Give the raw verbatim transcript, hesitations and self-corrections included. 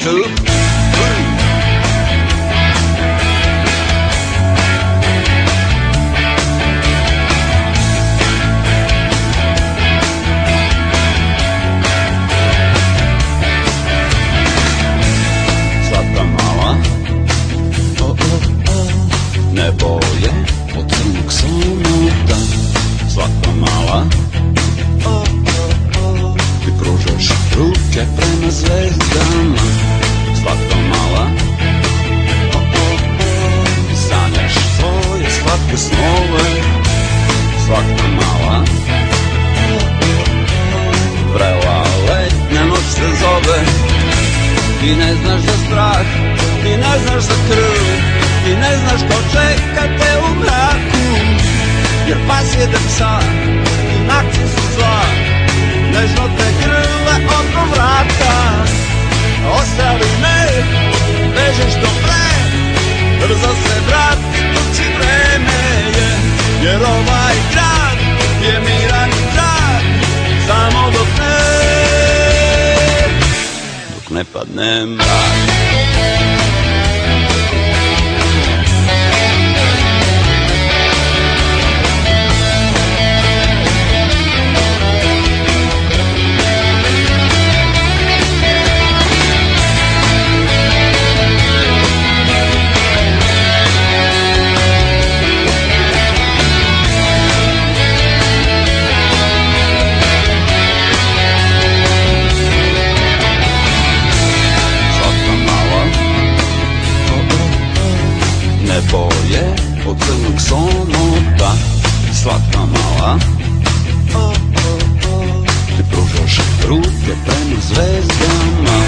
tu. Slatka mala, o, o, o, nebo je od crnog somota. Slatka mala, o, o, o, ti pružaš ruke prema zvezdama. Slatka mala, o, o, o, ti sanjaš svoje slatke snove. Slatka mala, o, o, o, vrela letnja noć se zove. Ti ne znaš za strah, ti ne znaš za krv, ti ne znaš ko čeka te u mraku. Jer pas jede psa i nakci su zla, nežno te grle oko vrata. Ostavi me, beži što pre, brzo se vrati, tuci vreme je. Jer ovaj grad je miran i drag, samo dok ne, dok ne padne mrak. Nebo je od crnog somota. Slatka mala, o, o, o, ti pružaš ruke prema zvezdama.